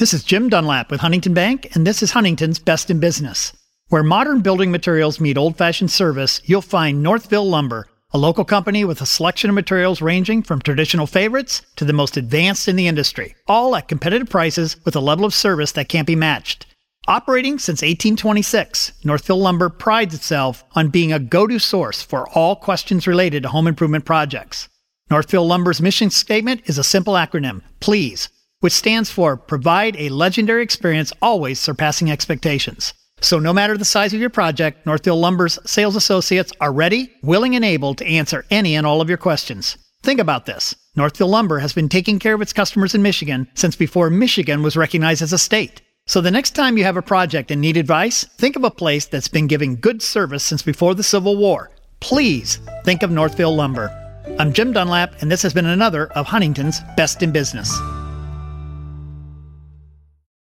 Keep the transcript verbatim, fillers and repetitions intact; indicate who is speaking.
Speaker 1: This is Jim Dunlap with Huntington Bank, and this is Huntington's Best in Business. Where modern building materials meet old-fashioned service, you'll find Northville Lumber, a local company with a selection of materials ranging from traditional favorites to the most advanced in the industry, all at competitive prices with a level of service that can't be matched. Operating since eighteen twenty-six, Northville Lumber prides itself on being a go-to source for all questions related to home improvement projects. Northville Lumber's mission statement is a simple acronym, PLEASE, which stands for Provide a Legendary Experience Always Surpassing Expectations. So no matter the size of your project, Northville Lumber's sales associates are ready, willing, and able to answer any and all of your questions. Think about this. Northville Lumber has been taking care of its customers in Michigan since before Michigan was recognized as a state. So the next time you have a project and need advice, think of a place that's been giving good service since before the Civil War. Please think of Northville Lumber. I'm Jim Dunlap, and this has been another of Huntington's Best in Business.